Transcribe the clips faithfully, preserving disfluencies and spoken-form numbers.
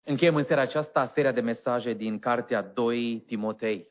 Încheiem în seara aceasta seria de mesaje din cartea doi Timotei.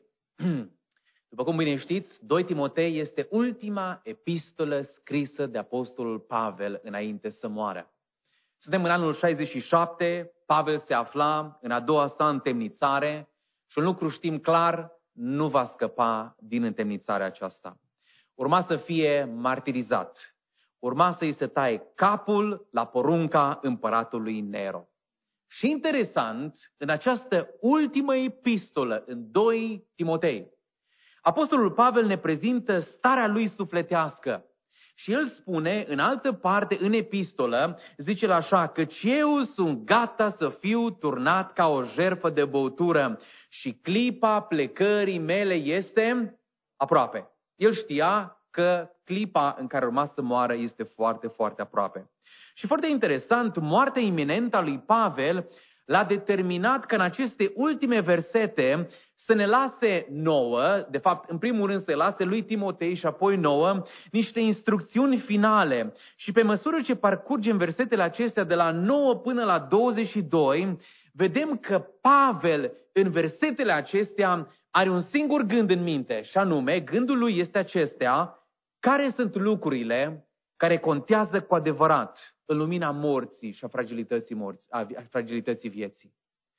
După cum bine știți, doi Timotei este ultima epistolă scrisă de apostolul Pavel înainte să moară. Suntem în anul șaizeci și șapte, Pavel se afla în a doua sa întemnițare și un lucru știm clar, nu va scăpa din întemnițarea aceasta. Urma să fie martirizat. Urma să-i se taie capul la porunca împăratului Nero. Și interesant, în această ultimă epistolă, în doi Timotei, apostolul Pavel ne prezintă starea lui sufletească. Și el spune, în altă parte, în epistolă, zice așa, căci eu sunt gata să fiu turnat ca o jertfă de băutură și clipa plecării mele este aproape. El știa că clipa în care urma să moară este foarte, foarte aproape. Și foarte interesant, moartea iminentă a lui Pavel l-a determinat că în aceste ultime versete să ne lase nouă, de fapt, în primul rând să lase lui Timotei și apoi nouă, niște instrucțiuni finale. Și pe măsură ce parcurgem versetele acestea de la nouă până la douăzeci și doi, vedem că Pavel, în versetele acestea, are un singur gând în minte, și anume, gândul lui este acestea: care sunt lucrurile care contează cu adevărat în lumina morții și a fragilității, morții, a fragilității vieții?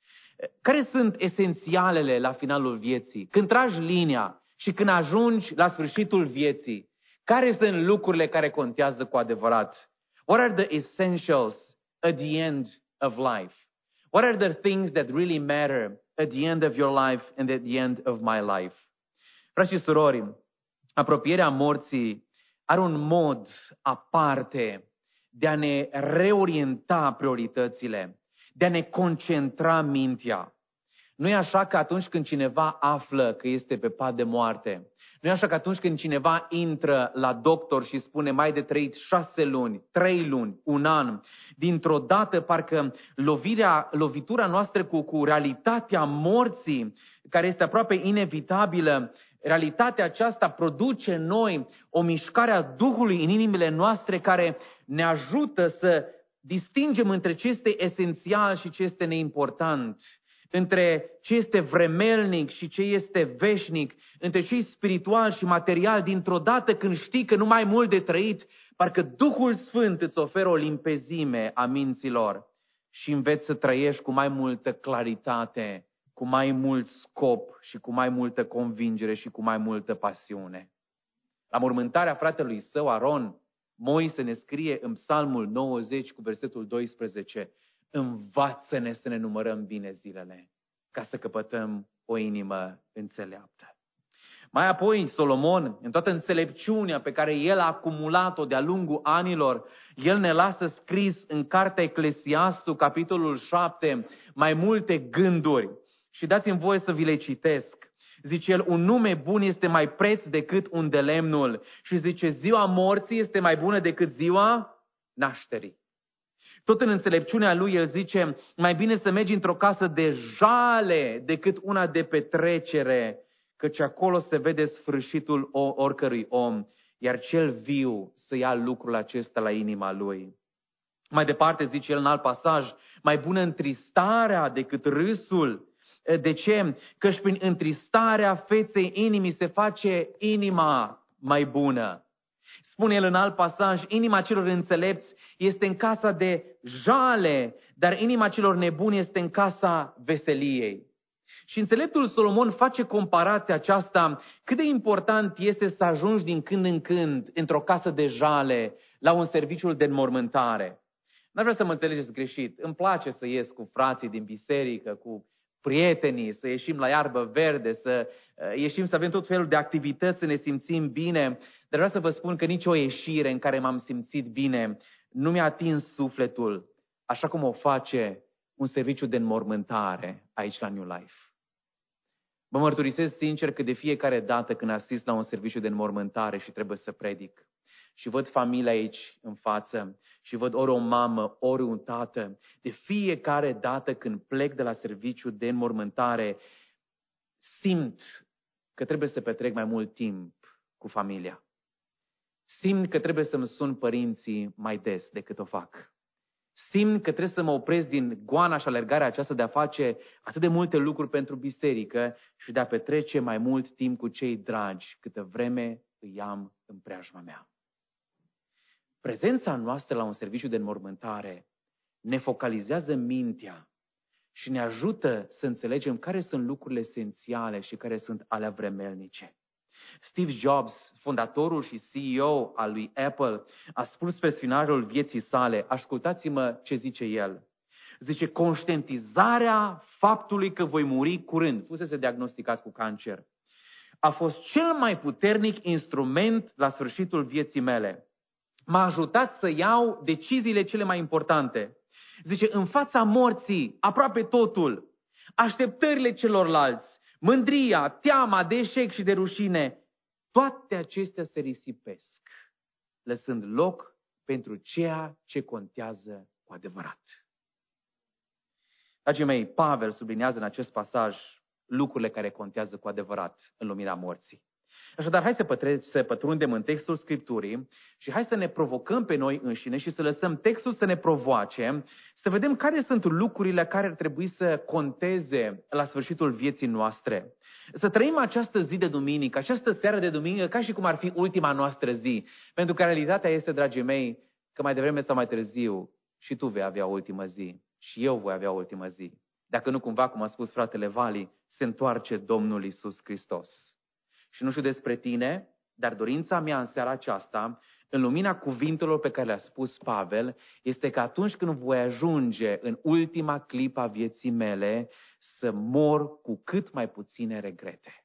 Care sunt esențialele la finalul vieții? Când tragi linia și când ajungi la sfârșitul vieții, care sunt lucrurile care contează cu adevărat? What are the essentials at the end of life? What are the things that really matter at the end of your life and at the end of my life? Frați și surori, apropierea morții are un mod aparte de a ne reorienta prioritățile, de a ne concentra mintea. Nu e așa că atunci când cineva află că este pe pat de moarte, nu e așa că atunci când cineva intră la doctor și spune mai de trăit șase luni, trei luni, un an, dintr-o dată parcă lovirea, lovitura noastră cu, cu realitatea morții, care este aproape inevitabilă, realitatea aceasta produce în noi o mișcare a Duhului în inimile noastre care ne ajută să distingem între ce este esențial și ce este neimportant, între ce este vremelnic și ce este veșnic, între ce e spiritual și material. Dintr-o dată când știi că nu mai ai mult de trăit, parcă Duhul Sfânt îți oferă o limpezime a minților și înveți să trăiești cu mai multă claritate, cu mai mult scop și cu mai multă convingere și cu mai multă pasiune. La mormântarea fratelui său Aron, Moise ne scrie în Psalmul nouăzeci cu versetul doisprezece: învață-ne să ne numărăm bine zilele, ca să căpătăm o inimă înțeleaptă. Mai apoi, Solomon, în toată înțelepciunea pe care el a acumulat-o de-a lungul anilor, el ne lasă scris în cartea Eclesiastul, capitolul șapte, mai multe gânduri. Și dați-mi voie să vi le citesc. Zice el, un nume bun este mai preț decât un de lemnul. Și zice, ziua morții este mai bună decât ziua nașterii. Tot în înțelepciunea lui el zice, mai bine să mergi într-o casă de jale decât una de petrecere, căci acolo se vede sfârșitul oricărui om, iar cel viu să ia lucrul acesta la inima lui. Mai departe zice el în alt pasaj, mai bună întristarea decât râsul. De ce? Căci prin întristarea feței inimii se face inima mai bună. Spune el în alt pasaj, inima celor înțelepți este în casa de jale, dar inima celor nebuni este în casa veseliei. Și înțeleptul Solomon face comparația aceasta, cât de important este să ajungi din când în când într-o casă de jale la un serviciu de înmormântare. N-ar vrea să mă înțelegeți greșit, îmi place să ies cu frații din biserică, cu prietenii, să ieșim la iarbă verde, să ieșim să avem tot felul de activități, să ne simțim bine, dar vreau să vă spun că nicio ieșire în care m-am simțit bine nu mi-a atins sufletul, așa cum o face un serviciu de înmormântare aici la New Life. Vă mărturisesc sincer că de fiecare dată când asist la un serviciu de înmormântare și trebuie să predic și văd familia aici în față și văd ori o mamă, ori un tată, de fiecare dată când plec de la serviciu de înmormântare, simt că trebuie să petrec mai mult timp cu familia. Simt că trebuie să-mi sun părinții mai des decât o fac. Simt că trebuie să mă opresc din goana și alergarea aceasta de a face atât de multe lucruri pentru biserică și de a petrece mai mult timp cu cei dragi, câtă vreme îi am în preajma mea. Prezența noastră la un serviciu de înmormântare ne focalizează mintea și ne ajută să înțelegem care sunt lucrurile esențiale și care sunt alea vremelnice. Steve Jobs, fondatorul și C E O al lui Apple, a spus pe finalul vieții sale, ascultați-mă ce zice el. Zice, conștientizarea faptului că voi muri curând, fusese diagnosticat cu cancer, a fost cel mai puternic instrument la sfârșitul vieții mele. M-a ajutat să iau deciziile cele mai importante. Zice, în fața morții, aproape totul, așteptările celorlalți, mândria, teama de eșec și de rușine, toate acestea se risipesc, lăsând loc pentru ceea ce contează cu adevărat. Dragii mei, Pavel subliniază în acest pasaj lucrurile care contează cu adevărat în lumina morții. Așadar, hai să, pătre- să pătrundem în textul Scripturii și hai să ne provocăm pe noi înșine și să lăsăm textul să ne provoace, să vedem care sunt lucrurile care ar trebui să conteze la sfârșitul vieții noastre. Să trăim această zi de duminică, această seară de duminică, ca și cum ar fi ultima noastră zi. Pentru că realitatea este, dragii mei, că mai devreme sau mai târziu și tu vei avea o ultimă zi și eu voi avea o ultimă zi. Dacă nu cumva, cum a spus fratele Vali, se întoarce Domnul Iisus Hristos. Și nu știu despre tine, dar dorința mea în seara aceasta, în lumina cuvintelor pe care le-a spus Pavel, este că atunci când voi ajunge în ultima clipă a vieții mele, să mor cu cât mai puține regrete.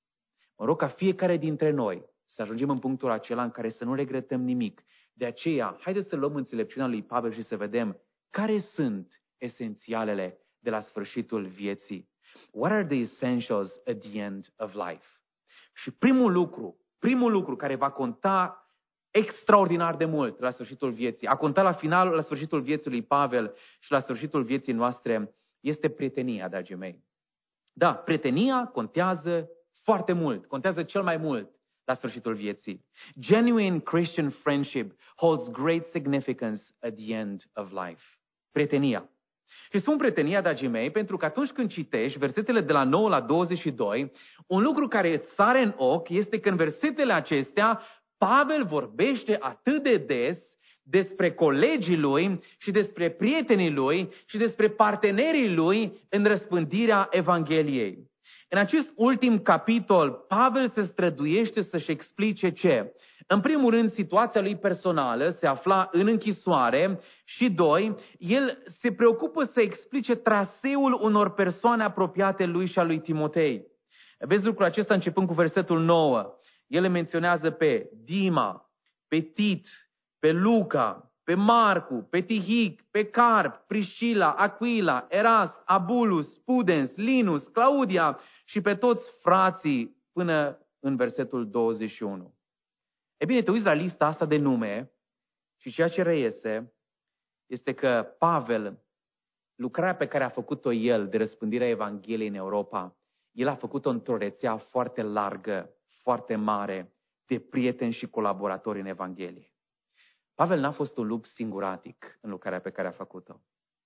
Mă rog ca fiecare dintre noi să ajungem în punctul acela în care să nu regretăm nimic. De aceea, haideți să luăm înțelepciunea lui Pavel și să vedem care sunt esențialele de la sfârșitul vieții. What are the essentials at the end of life? Și primul lucru, primul lucru care va conta extraordinar de mult la sfârșitul vieții, a contat la finalul, la sfârșitul vieții lui Pavel și la sfârșitul vieții noastre, este prietenia, dragii mei. Da, prietenia contează foarte mult, contează cel mai mult la sfârșitul vieții. Genuine Christian friendship holds great significance at the end of life. Prietenia. Și spun prietenia, dragii mei, pentru că atunci când citești versetele de la nouă la douăzeci și doi, un lucru care îți sare în ochi este că în versetele acestea Pavel vorbește atât de des despre colegii lui și despre prietenii lui și despre partenerii lui în răspândirea Evangheliei. În acest ultim capitol, Pavel se străduiește să-și explice ce? În primul rând, situația lui personală, se afla în închisoare și doi, el se preocupă să explice traseul unor persoane apropiate lui și a lui Timotei. Vezi lucrul acesta începând cu versetul nouă. El le menționează pe Dima, pe Tit, pe Luca, pe Marcu, pe Tihic, pe Carp, Priscila, Aquila, Erast, Abulus, Pudens, Linus, Claudia și pe toți frații până în versetul douăzeci și unu. E bine, te uiți la lista asta de nume și ceea ce reiese este că Pavel, lucrarea pe care a făcut-o el de răspândirea Evangheliei în Europa, el a făcut-o într-o rețea foarte largă, foarte mare, de prieteni și colaboratori în Evanghelie. Pavel n-a fost un lup singuratic în lucrarea pe care a făcut-o.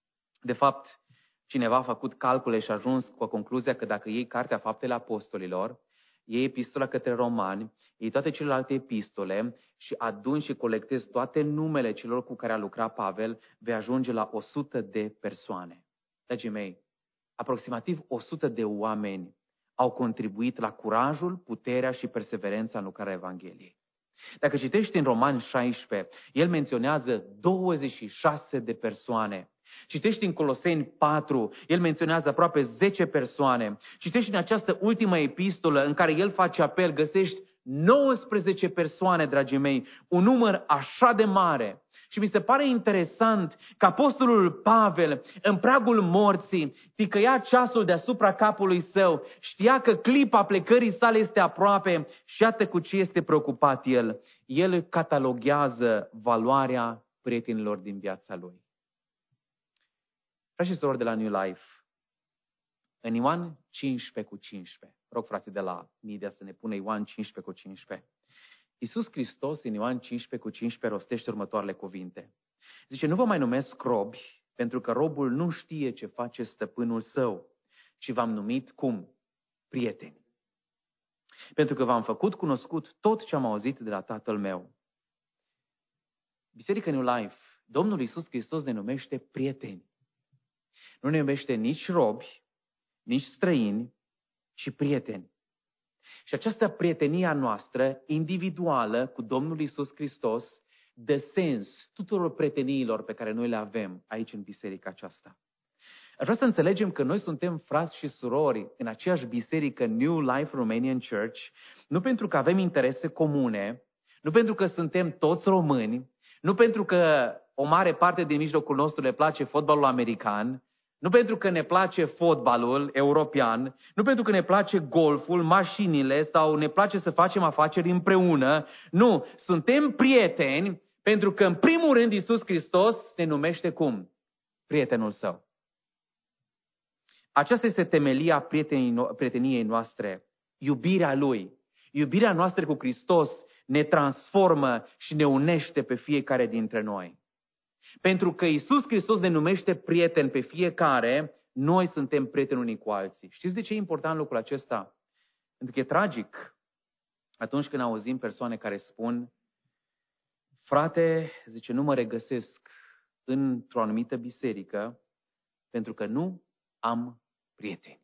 De fapt, cineva a făcut calcule și a ajuns cu concluzia că dacă iei Cartea Faptele Apostolilor, iei epistola către Romani, iei toate celelalte epistole și aduni și colectezi toate numele celor cu care a lucrat Pavel, vei ajunge la o sută de persoane. Dragii mei, aproximativ o sută de oameni au contribuit la curajul, puterea și perseverența în lucrarea Evangheliei. Dacă citești în Romani șaisprezece, el menționează douăzeci și șase de persoane. Citești în Coloseni patru, el menționează aproape zece persoane. Citești în această ultimă epistolă în care el face apel, găsești nouăsprezece persoane, dragii mei, un număr așa de mare. Și mi se pare interesant că apostolul Pavel, în pragul morții, ticăia ceasul deasupra capului său, știa că clipa plecării sale este aproape și iată cu ce este preocupat el. El cataloghează valoarea prietenilor din viața lui. Frați și surori de la New Life, în Ioan cincisprezece cu cincisprezece, rog frații de la media să ne pună Ioan cincisprezece cu cincisprezece, Iisus Hristos în Ioan cincisprezece cu cincisprezece rostește următoarele cuvinte. Zice, nu vă mai numesc robi, pentru că robul nu știe ce face stăpânul său, ci v-am numit cum? Prieteni. Pentru că v-am făcut cunoscut tot ce am auzit de la Tatăl meu. Biserica New Life, Domnul Iisus Hristos ne numește prieteni. Nu ne numește nici robi, nici străini, ci prieteni. Și această prietenie a noastră, individuală, cu Domnul Iisus Hristos, dă sens tuturor prieteniilor pe care noi le avem aici în biserica aceasta. Aș vrea să înțelegem că noi suntem frați și surori în aceeași biserică New Life Romanian Church, nu pentru că avem interese comune, nu pentru că suntem toți români, nu pentru că o mare parte din mijlocul nostru le place fotbalul american, nu pentru că ne place fotbalul european, nu pentru că ne place golful, mașinile sau ne place să facem afaceri împreună. Nu, suntem prieteni pentru că în primul rând Iisus Hristos ne numește cum? Prietenul Său. Aceasta este temelia prieteniei noastre, iubirea Lui. Iubirea noastră cu Hristos ne transformă și ne unește pe fiecare dintre noi. Pentru că Iisus Hristos ne numește prieteni pe fiecare, noi suntem prieteni unii cu alții. Știți de ce e important lucrul acesta? Pentru că e tragic atunci când auzim persoane care spun, frate, zice, nu mă regăsesc într-o anumită biserică pentru că nu am prieteni.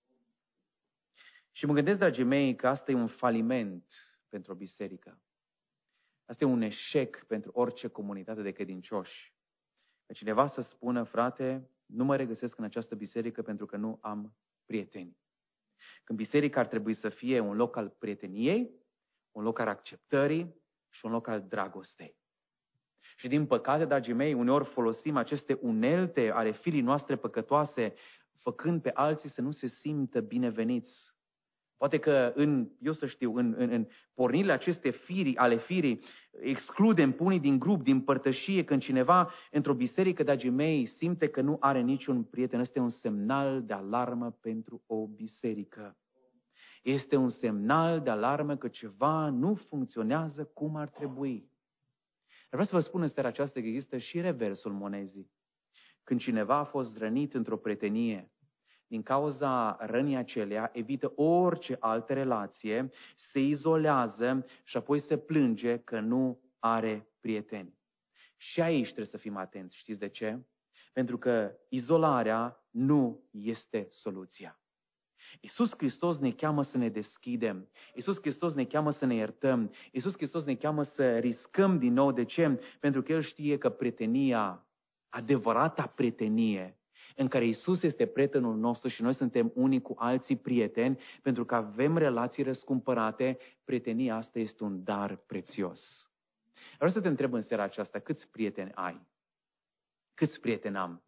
Și mă gândesc, dragii mei, că asta e un faliment pentru o biserică. Asta e un eșec pentru orice comunitate de credincioși. Că cineva să spună, frate, nu mă regăsesc în această biserică pentru că nu am prieteni. Când biserica ar trebui să fie un loc al prieteniei, un loc al acceptării și un loc al dragostei. Și din păcate, dragii mei, uneori folosim aceste unelte ale firii noastre păcătoase, făcând pe alții să nu se simtă bineveniți. Poate că, în, eu să știu, în, în, în pornirile aceste firii, ale firii, excludem pe unii din grup, din părtășie, când cineva într-o biserică, dragii mei, simte că nu are niciun prieten. Este un semnal de alarmă pentru o biserică. Este un semnal de alarmă că ceva nu funcționează cum ar trebui. Vreau să vă spun în seara aceasta că există și reversul monezii. Când cineva a fost rănit într-o prietenie, din cauza rănii acelea, evită orice altă relație, se izolează și apoi se plânge că nu are prieteni. Și aici trebuie să fim atenți. Știți de ce? Pentru că izolarea nu este soluția. Iisus Hristos ne cheamă să ne deschidem. Iisus Hristos ne cheamă să ne iertăm. Iisus Hristos ne cheamă să riscăm din nou. De ce? Pentru că El știe că prietenia, adevărata prietenie, în care Iisus este prietenul nostru și noi suntem unii cu alții prieteni, pentru că avem relații răscumpărate, prietenia asta este un dar prețios. Vreau să te întreb în seara aceasta, câți prieteni ai? Câți prieteni am?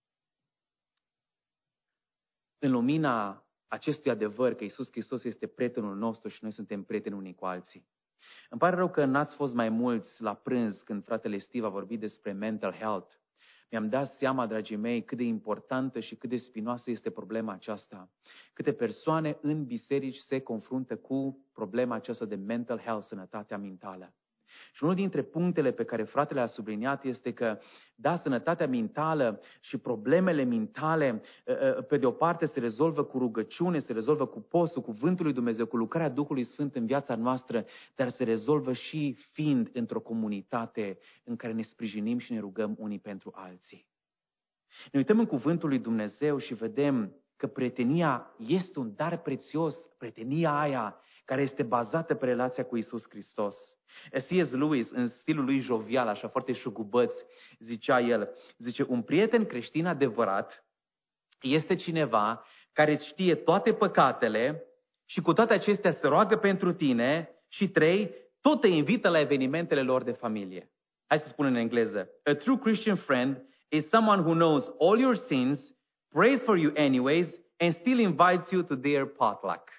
În lumina acestui adevăr că Iisus Hristos este prietenul nostru și noi suntem prieteni unii cu alții. Îmi pare rău că n-ați fost mai mulți la prânz când fratele Steve a vorbit despre mental health. Mi-am dat seama, dragii mei, cât de importantă și cât de spinoasă este problema aceasta. Câte persoane în biserici se confruntă cu problema aceasta de mental health, sănătatea mentală. Și unul dintre punctele pe care fratele a subliniat este că, da, sănătatea mentală și problemele mentale, pe de o parte, se rezolvă cu rugăciune, se rezolvă cu postul, cuvântul lui Dumnezeu, cu lucrarea Duhului Sfânt în viața noastră, dar se rezolvă și fiind într-o comunitate în care ne sprijinim și ne rugăm unii pentru alții. Ne uităm în cuvântul lui Dumnezeu și vedem că prietenia este un dar prețios, prietenia aia care este bazată pe relația cu Iisus Hristos. C S. Lewis, în stilul lui jovial, așa foarte șugubăț, zicea el, zice, un prieten creștin adevărat este cineva care îți știe toate păcatele și cu toate acestea se roagă pentru tine și trei, tot te invită la evenimentele lor de familie. Hai să spun în engleză. A true Christian friend is someone who knows all your sins, prays for you anyways, and still invites you to their potluck.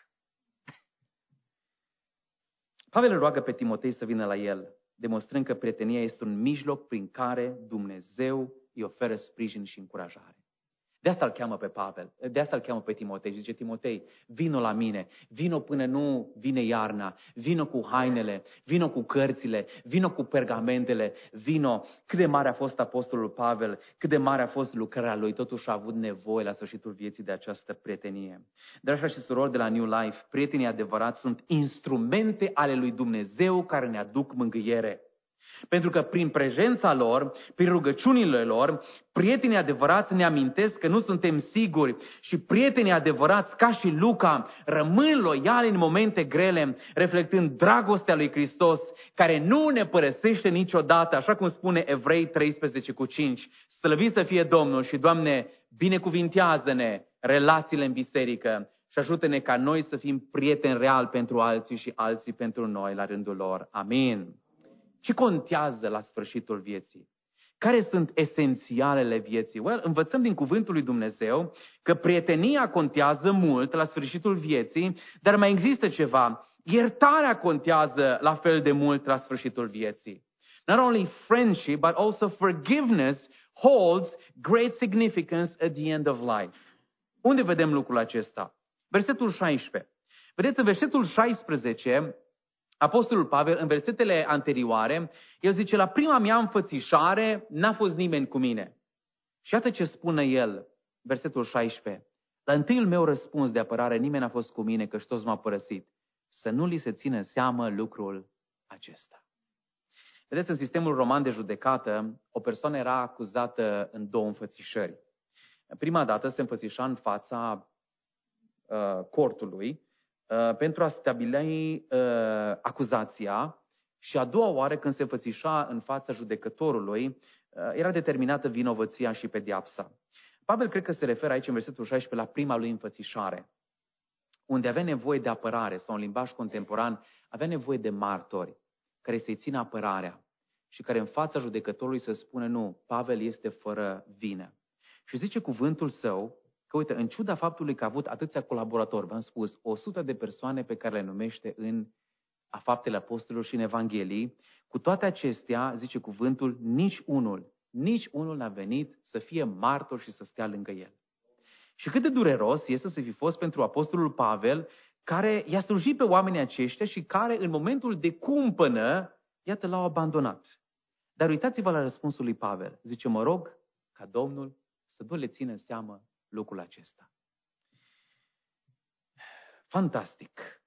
Pavel îl roagă pe Timotei să vină la el, demonstrând că prietenia este un mijloc prin care Dumnezeu îi oferă sprijin și încurajare. De asta îl cheamă pe Pavel, de asta îl cheamă pe Timotei. Zice, Timotei, vino la mine, vino până nu vine iarna, vino cu hainele, vino cu cărțile, vino cu pergamentele, vino. Cât de mare a fost apostolul Pavel, cât de mare a fost lucrarea lui, totuși a avut nevoie la sfârșitul vieții de această prietenie. Dragi frate și surori de la New Life, prietenii adevărați sunt instrumente ale lui Dumnezeu care ne aduc mângâiere. Pentru că prin prezența lor, prin rugăciunile lor, prietenii adevărați ne amintesc că nu suntem siguri și prietenii adevărați, ca și Luca, rămân loiali în momente grele, reflectând dragostea lui Hristos, care nu ne părăsește niciodată, așa cum spune Evrei treisprezece cu cinci. Slăvit să fie Domnul și, Doamne, binecuvintează-ne relațiile în biserică și ajută-ne ca noi să fim prieteni reali pentru alții și alții pentru noi la rândul lor. Amin. Ce contează la sfârșitul vieții? Care sunt esențialele vieții? Well, învățăm din cuvântul lui Dumnezeu că prietenia contează mult la sfârșitul vieții, dar mai există ceva. Iertarea contează la fel de mult la sfârșitul vieții. Not only friendship, but also forgiveness holds great significance at the end of life. Unde vedem lucrul acesta? Versetul șaisprezece. Vedeți, în versetul șaisprezece, Apostolul Pavel, în versetele anterioare, el zice, la prima mea înfățișare n-a fost nimeni cu mine. Și iată ce spune el, versetul șaisprezece. La întâiul meu răspuns de apărare, nimeni n-a fost cu mine, căci toți m-au părăsit. Să nu li se țină în seamă lucrul acesta. Vedeți, în sistemul roman de judecată, o persoană era acuzată în două înfățișări. Prima dată se înfățișa în fața uh, cortului, Uh, pentru a stabili uh, acuzația și a doua oară când se înfățișa în fața judecătorului, uh, era determinată vinovăția și pedeapsa. Pavel cred că se referă aici în versetul șaisprezece la prima lui înfățișare, unde avea nevoie de apărare sau în limbaj contemporan, avea nevoie de martori care să-i țină apărarea și care în fața judecătorului să spună nu, Pavel este fără vină. Și zice cuvântul său, că uite, în ciuda faptului că a avut atâția colaboratori, v-am spus, o sută de persoane pe care le numește în a Faptele Apostolilor și în Evanghelii, cu toate acestea, zice cuvântul, nici unul, nici unul n-a venit să fie martor și să stea lângă el. Și cât de dureros este să fi fost pentru Apostolul Pavel, care i-a slujit pe oamenii aceștia și care în momentul de cumpănă, iată, l-au abandonat. Dar uitați-vă la răspunsul lui Pavel. Zice, mă rog ca Domnul să nu le țină în seamă lucrul acesta. Fantastic.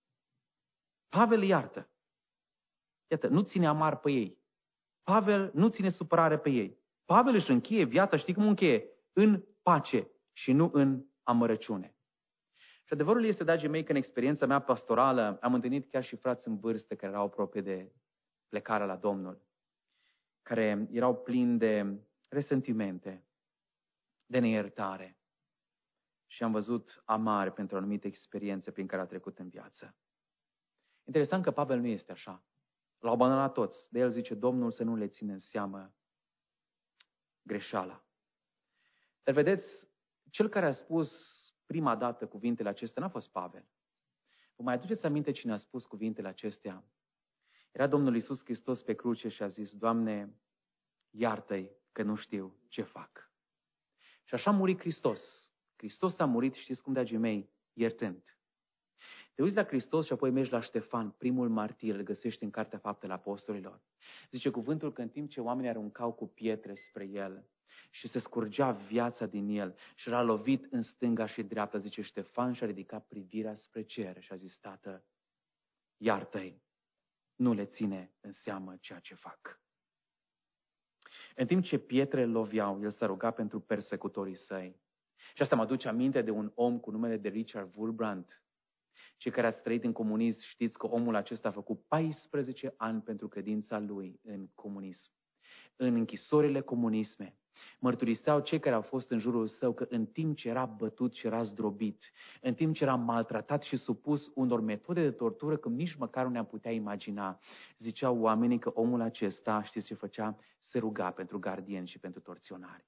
Pavel iartă. Iată, nu ține amar pe ei. Pavel nu ține supărare pe ei. Pavel își încheie viața, știi cum încheie? În pace și nu în amărăciune. Și adevărul este, dragii mei, că în experiența mea pastorală am întâlnit chiar și frați în vârstă care erau aproape de plecarea la Domnul, care erau plini de resentimente, de neiertare. Și am văzut amare pentru anumite experiențe prin care a trecut în viață. Interesant că Pavel nu este așa. L-au abandonat toți. De el zice, Domnul să nu le ține în seamă greșeala. Dar vedeți, cel care a spus prima dată cuvintele acestea n-a fost Pavel. Vă mai aduceți aminte cine a spus cuvintele acestea? Era Domnul Iisus Hristos pe cruce și a zis, Doamne, iartă-i că nu știu ce fac. Și așa a murit Hristos. Hristos a murit, știți cum, dragii mei, iertând. Te uiți la Hristos și apoi mergi la Ștefan, primul martir, îl găsești în Cartea Faptele Apostolilor. Zice cuvântul că în timp ce oamenii aruncau cu pietre spre el și se scurgea viața din el și era lovit în stânga și dreapta, zice Ștefan și-a ridicat privirea spre cer și a zis, Tată, iartă-i, nu le ține în seamă ceea ce fac. În timp ce pietrele loveau, el s-a rugat pentru persecutorii săi. Și asta mă aduce aminte de un om cu numele de Richard Wurmbrand. Cei care ați trăit în comunism știți că omul acesta a făcut paisprezece ani pentru credința lui în comunism. În închisorile comunisme mărturiseau cei care au fost în jurul său că în timp ce era bătut și era zdrobit, în timp ce era maltratat și supus unor metode de tortură cum nici măcar nu ne-am putea imagina, ziceau oamenii că omul acesta, știți ce făcea? Se ruga pentru gardieni și pentru torționari.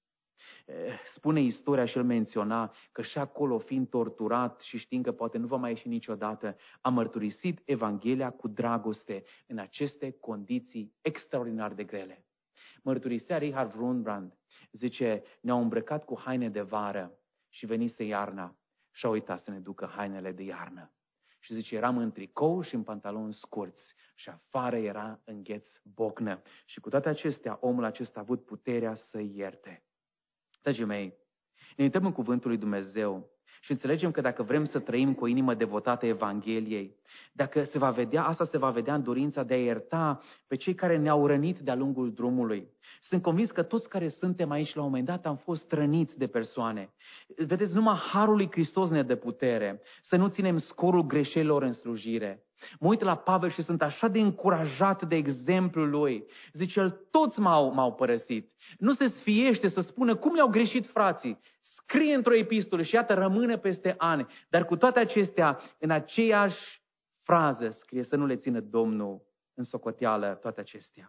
Spune istoria și el menționa că și acolo, fiind torturat și știind că poate nu va mai ieși niciodată, a mărturisit Evanghelia cu dragoste în aceste condiții extraordinar de grele. Mărturisea Richard Wurmbrand, zice, ne-au îmbrăcat cu haine de vară și venise iarna și au uitat să ne ducă hainele de iarnă. Și zice, eram în tricou și în pantaloni scurți și afară era îngheț bocnă. Și cu toate acestea, omul acesta a avut puterea să ierte. Dragii mei, ne uităm în cuvântul lui Dumnezeu și înțelegem că dacă vrem să trăim cu o inimă devotată Evangheliei, dacă se va vedea, asta se va vedea în dorința de a ierta pe cei care ne-au rănit de-a lungul drumului. Sunt convins că toți care suntem aici la un moment dat am fost răniți de persoane. Vedeți, numai harul lui Hristos ne dă putere să nu ținem scorul greșelilor în slujire. Mă uit la Pavel și sunt așa de încurajat de exemplul lui. Zice, el, toți m-au, m-au părăsit. Nu se sfiește să spună cum le-au greșit frații. Scrie într-o epistolă și iată, rămâne peste ani. Dar cu toate acestea, în aceeași frază scrie să nu le țină Domnul în socoteală toate acestea.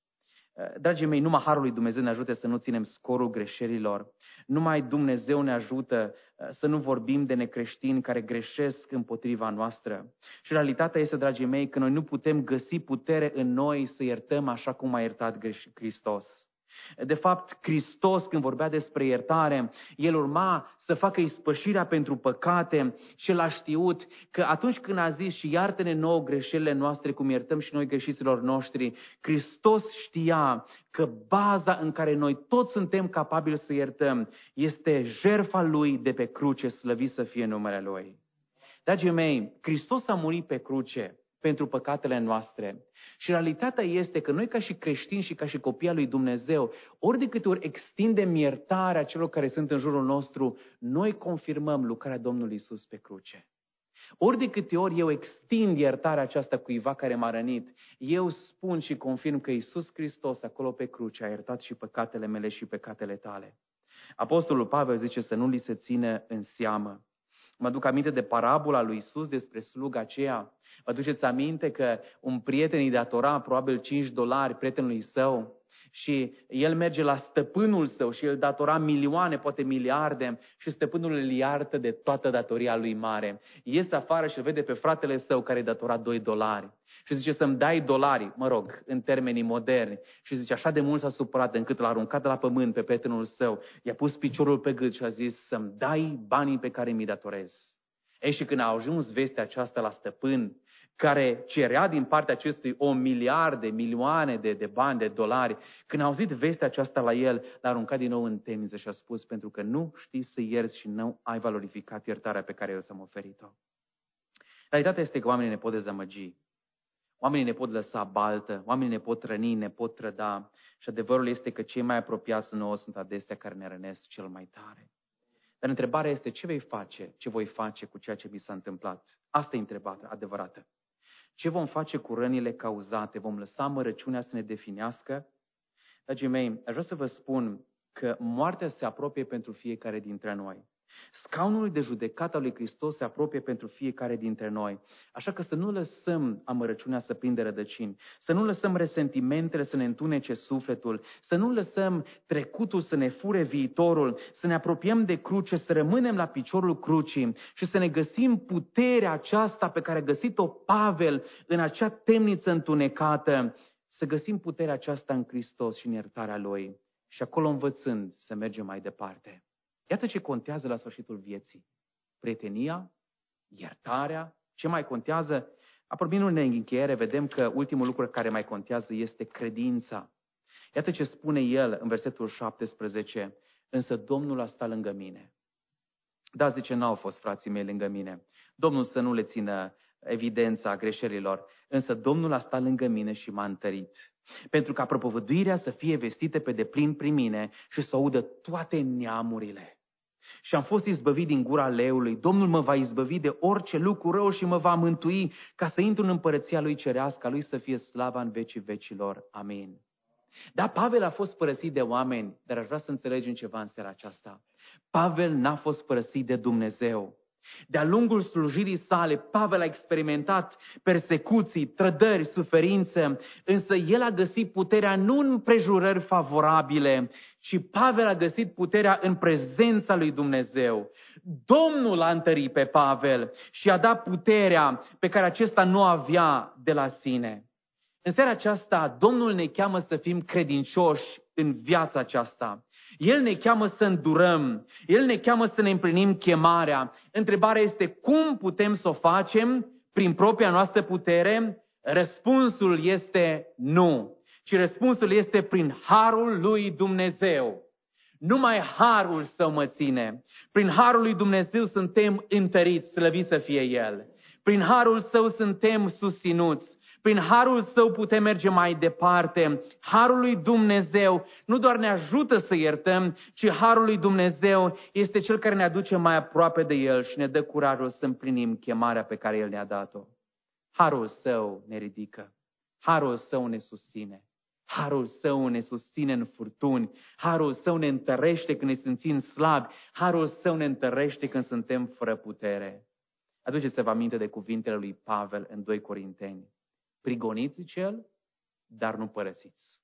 Dragii mei, numai harul lui Dumnezeu ne ajută să nu ținem scorul greșelilor. Numai Dumnezeu ne ajută să nu vorbim de necreștini care greșesc împotriva noastră. Și realitatea este, dragii mei, că noi nu putem găsi putere în noi să iertăm așa cum a iertat Hristos. De fapt, Hristos, când vorbea despre iertare, El urma să facă ispășirea pentru păcate și El a știut că atunci când a zis și iartă-ne nouă greșelile noastre cum iertăm și noi greșiților noștri, Hristos știa că baza în care noi toți suntem capabili să iertăm este jertfa Lui de pe cruce, slăvit să fie numele Lui. Dragii mei, Hristos a murit pe cruce pentru păcatele noastre. Și realitatea este că noi ca și creștini și ca și copii al lui Dumnezeu, ori de câte ori extindem iertarea celor care sunt în jurul nostru, noi confirmăm lucrarea Domnului Iisus pe cruce. Ori de câte ori eu extind iertarea aceasta cuiva care m-a rănit, eu spun și confirm că Iisus Hristos acolo pe cruce a iertat și păcatele mele și păcatele tale. Apostolul Pavel zice să nu li se țină în seamă. Mă duc aminte de parabola lui Iisus despre sluga aceea. Vă aduceți aminte că un prieten îi datora probabil cinci dolari prietenului său și el merge la stăpânul său și el datora milioane, poate miliarde și stăpânul îl iartă de toată datoria lui mare. Iese afară și îl vede pe fratele său care îi datora doi dolari. Și zice să-mi dai dolari, mă rog, în termenii moderni. Și zice așa de mult s-a supărat încât l-a aruncat de la pământ pe prietenul său. I-a pus piciorul pe gât și a zis să-mi dai banii pe care mi-i datorez. Ei, și când a ajuns vestea aceasta la stăpân, care cerea din partea acestui om miliarde, milioane de, de bani, de dolari, când a auzit vestea aceasta la el, l-a aruncat din nou în temniță și a spus, pentru că nu știi să ierți și nu ai valorificat iertarea pe care eu ți-am oferit-o. Realitatea este că oamenii ne pot dezamăgi. Oamenii ne pot lăsa baltă, oamenii ne pot răni, ne pot trăda și adevărul este că cei mai apropiați nouă sunt adesea care ne rănesc cel mai tare. Dar întrebarea este ce vei face, ce voi face cu ceea ce mi s-a întâmplat? Asta e întrebarea adevărată. Ce vom face cu rănile cauzate? Vom lăsa mărăciunea să ne definească? Dragii mei, aș vrea să vă spun că moartea se apropie pentru fiecare dintre noi. Scaunul de judecată al lui Hristos se apropie pentru fiecare dintre noi. Așa că să nu lăsăm amărăciunea să prindă rădăcini, să nu lăsăm resentimentele să ne întunece sufletul, să nu lăsăm trecutul să ne fure viitorul, să ne apropiem de cruce, să rămânem la piciorul crucii și să ne găsim puterea aceasta pe care a găsit-o Pavel în acea temniță întunecată, să găsim puterea aceasta în Hristos și în iertarea Lui și acolo învățând să mergem mai departe. Iată ce contează la sfârșitul vieții. Prietenia, iertarea, ce mai contează? Apropiindu-ne în încheiere, vedem că ultimul lucru care mai contează este credința. Iată ce spune el în versetul șaptesprezece. Însă Domnul a stat lângă mine. Da, zice, n-au fost frații mei lângă mine. Domnul să nu le țină evidența greșelilor. Însă Domnul a stat lângă mine și m-a întărit. Pentru ca propovăduirea să fie vestită pe deplin prin mine și să audă toate neamurile. Și am fost izbăvit din gura leului. Domnul mă va izbăvi de orice lucru rău și mă va mântui ca să intru în împărăția Lui cerească, a Lui să fie slava în vecii vecilor. Amin. Da, Pavel a fost părăsit de oameni, dar aș vrea să înțelegem ceva în seara aceasta. Pavel n-a fost părăsit de Dumnezeu. De-a lungul slujirii sale, Pavel a experimentat persecuții, trădări, suferință, însă el a găsit puterea nu în împrejurări favorabile, ci Pavel a găsit puterea în prezența lui Dumnezeu. Domnul a întărit pe Pavel și a dat puterea pe care acesta nu avea de la sine. În seara aceasta, Domnul ne cheamă să fim credincioși în viața aceasta. El ne cheamă să îndurăm, El ne cheamă să ne împlinim chemarea. Întrebarea este cum putem să o facem prin propria noastră putere? Răspunsul este nu, ci răspunsul este prin harul lui Dumnezeu. Numai harul Său mă ține. Prin harul lui Dumnezeu suntem întăriți, slăvit să fie El. Prin harul Său suntem susținuți. Prin harul Său putem merge mai departe. Harul lui Dumnezeu nu doar ne ajută să iertăm, ci harul lui Dumnezeu este Cel care ne aduce mai aproape de El și ne dă curajul să împlinim chemarea pe care El ne-a dat-o. Harul Său ne ridică. Harul Său ne susține. Harul Său ne susține în furtuni. Harul Său ne întărește când ne simțim slabi. Harul Său ne întărește când suntem fără putere. Aduceți-vă aminte de cuvintele lui Pavel în doi Corinteni. Prigoniți cel, dar nu părăsiți.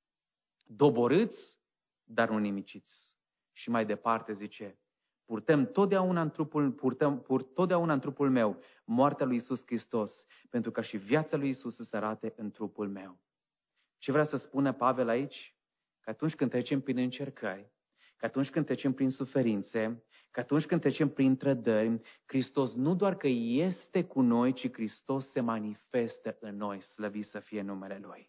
Doborâți, dar nu nimiciți. Și mai departe zice, purtăm totdeauna în trupul, purtăm, pur, totdeauna în trupul meu moartea lui Iisus Hristos, pentru ca și viața lui Iisus să se arate în trupul meu. Ce vrea să spună Pavel aici? Că atunci când trecem prin încercări, că atunci când trecem prin suferințe, că atunci când trecem prin trădări, Hristos nu doar că este cu noi, ci Hristos se manifestă în noi, slăvit să fie numele Lui.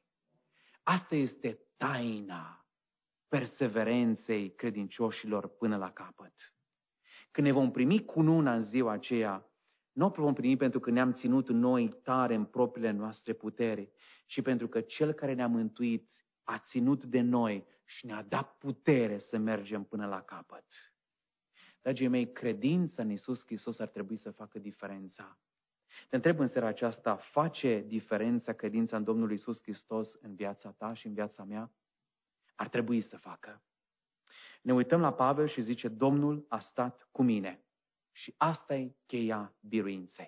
Asta este taina perseverenței credincioșilor până la capăt. Când ne vom primi cununa în ziua aceea, nu o vom primi pentru că ne-am ținut noi tare în propriile noastre puteri, ci pentru că Cel care ne-a mântuit a ținut de noi și ne-a dat putere să mergem până la capăt. Dragii mei, credința în Iisus Hristos ar trebui să facă diferența. Te întreb în seara aceasta, face diferența credința în Domnul Iisus Hristos în viața ta și în viața mea? Ar trebui să facă. Ne uităm la Pavel și zice, Domnul a stat cu mine. Și asta e cheia biruinței.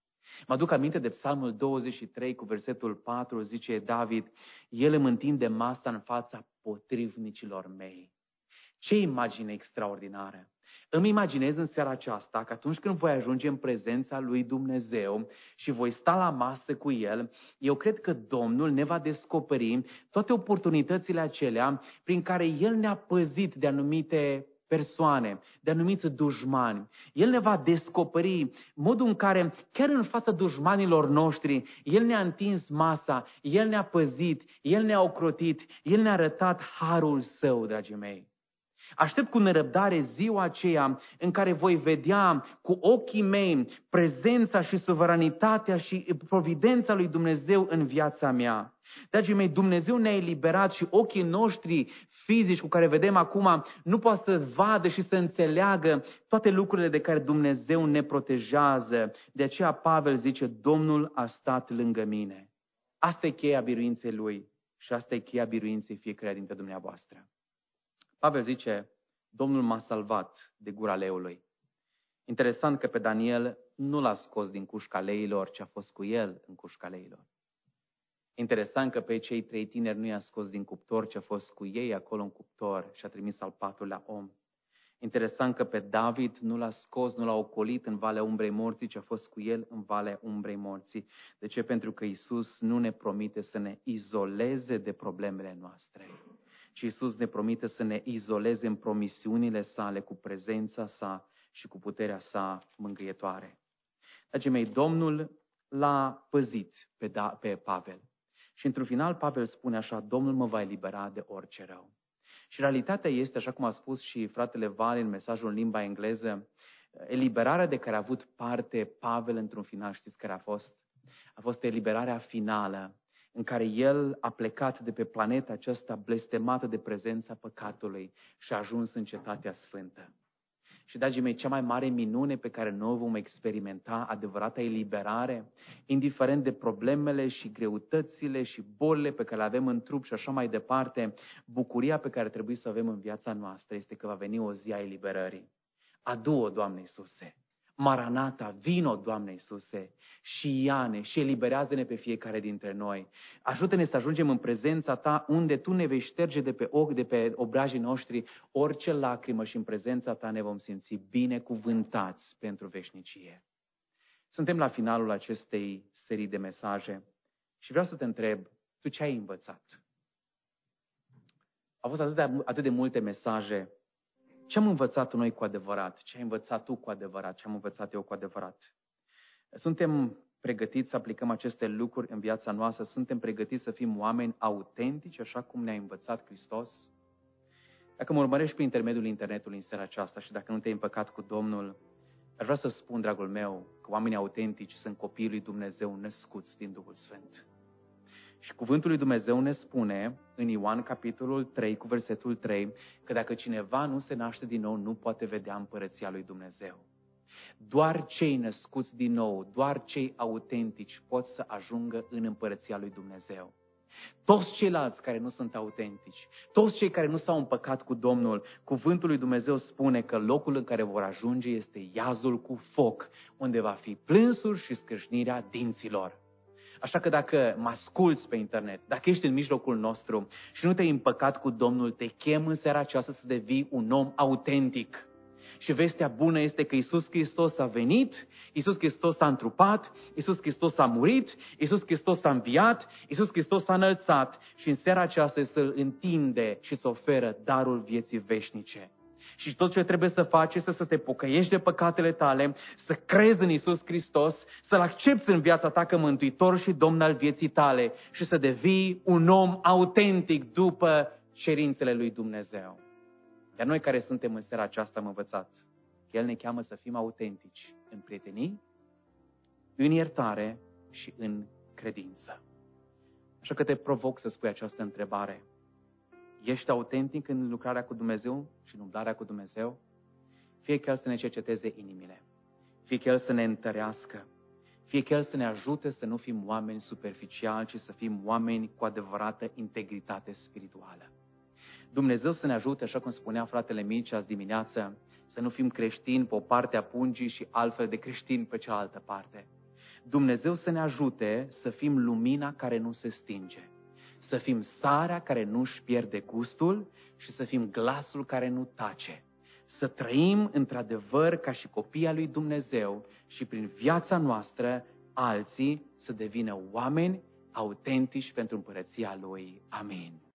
Mă aduc aminte de Psalmul douăzeci și trei cu versetul patru, zice David, El îmi întinde masa în fața potrivnicilor mei. Ce imagine extraordinară! Îmi imaginez în seara aceasta că atunci când voi ajunge în prezența lui Dumnezeu și voi sta la masă cu El, eu cred că Domnul ne va descoperi toate oportunitățile acelea prin care El ne-a păzit de anumite persoane, de anumiți dușmani. El ne va descoperi modul în care, chiar în fața dușmanilor noștri, El ne-a întins masa, El ne-a păzit, El ne-a ocrotit, El ne-a arătat harul Său, dragii mei. Aștept cu nerăbdare ziua aceea în care voi vedea cu ochii mei prezența și suveranitatea și providența lui Dumnezeu în viața mea. Dragii mei, Dumnezeu ne-a eliberat și ochii noștri fizici cu care vedem acum nu poate să vadă și să înțeleagă toate lucrurile de care Dumnezeu ne protejează. De aceea Pavel zice, Domnul a stat lângă mine. Asta e cheia biruinței Lui și asta e cheia biruinței fiecare dintre dumneavoastră. Pavel zice, Domnul m-a salvat de gura leului. Interesant că pe Daniel nu l-a scos din cușca leilor, ci a fost cu el în cușca leilor. Interesant că pe cei trei tineri nu i-a scos din cuptor, ci a fost cu ei acolo în cuptor și a trimis al patrulea om. Interesant că pe David nu l-a scos, nu l-a ocolit în Valea Umbrei Morții, ci a fost cu el în Valea Umbrei Morții. De ce? Pentru că Iisus nu ne promite să ne izoleze de problemele noastre. Și Iisus ne promite să ne izoleze în promisiunile sale, cu prezența sa și cu puterea sa mângâietoare. Dragii mei, Domnul l-a păzit pe, da, pe Pavel. Și într-un final Pavel spune așa, Domnul mă va elibera de orice rău. Și realitatea este, așa cum a spus și fratele Vali în mesajul în limba engleză, eliberarea de care a avut parte Pavel într-un final, știți care a fost? A fost eliberarea finală, în care el a plecat de pe planeta aceasta blestemată de prezența păcatului și a ajuns în cetatea sfântă. Și, dragii mei, cea mai mare minune pe care noi o vom experimenta, adevărata eliberare, indiferent de problemele și greutățile și bolile pe care le avem în trup și așa mai departe, bucuria pe care trebuie să o avem în viața noastră este că va veni o zi a eliberării. Adu-o, Doamne Iisuse! Maranata, vino, Doamne Iisuse, și ia-ne și eliberează-ne pe fiecare dintre noi. Ajută-ne să ajungem în prezența Ta, unde Tu ne vei șterge de pe ochi, de pe obrajii noștri, orice lacrimă și în prezența Ta ne vom simți binecuvântați pentru veșnicie. Suntem la finalul acestei serii de mesaje și vreau să te întreb, Tu ce ai învățat? Au fost atât de, atât de multe mesaje. Ce am învățat noi cu adevărat? Ce ai învățat tu cu adevărat? Ce am învățat eu cu adevărat? Suntem pregătiți să aplicăm aceste lucruri în viața noastră? Suntem pregătiți să fim oameni autentici, așa cum ne-a învățat Hristos? Dacă mă urmărești prin intermediul internetului în seara aceasta și dacă nu te-ai împăcat cu Domnul, aș vrea să spun, dragul meu, că oamenii autentici sunt copiii lui Dumnezeu născuți din Duhul Sfânt. Și cuvântul lui Dumnezeu ne spune în Ioan capitolul trei cu versetul trei că dacă cineva nu se naște din nou, nu poate vedea împărăția lui Dumnezeu. Doar cei născuți din nou, doar cei autentici pot să ajungă în împărăția lui Dumnezeu. Toți ceilalți care nu sunt autentici, toți cei care nu s-au împăcat cu Domnul, cuvântul lui Dumnezeu spune că locul în care vor ajunge este iazul cu foc, unde va fi plânsul și scrâșnirea dinților. Așa că dacă mă asculți pe internet, dacă ești în mijlocul nostru și nu te-ai împăcat cu Domnul, te chem în seara aceasta să devii un om autentic. Și vestea bună este că Iisus Hristos a venit, Iisus Hristos a întrupat, Iisus Hristos a murit, Iisus Hristos a înviat, Iisus Hristos a înălțat și în seara aceasta să-L întinde și îți oferă darul vieții veșnice. Și tot ce trebuie să faci este să te pocăiești de păcatele tale, să crezi în Iisus Hristos, să-L accepți în viața ta ca Mântuitor și Domn al vieții tale și să devii un om autentic după cerințele lui Dumnezeu. Iar noi care suntem în seara aceasta am învățat că El ne cheamă să fim autentici în prietenii, în iertare și în credință. Așa că te provoc să spui această întrebare. Ești autentic în lucrarea cu Dumnezeu și în umblarea cu Dumnezeu? Fie că El să ne cerceteze inimile, fie că El să ne întărească, fie că El să ne ajute să nu fim oameni superficiali, ci să fim oameni cu adevărată integritate spirituală. Dumnezeu să ne ajute, așa cum spunea fratele Mici azi dimineață, să nu fim creștini pe o parte a pungii și altfel de creștini pe cealaltă parte. Dumnezeu să ne ajute să fim lumina care nu se stinge, să fim sarea care nu își pierde gustul și să fim glasul care nu tace. Să trăim într-adevăr ca și copii al lui Dumnezeu și prin viața noastră alții să devină oameni autentici pentru împărăția Lui. Amin.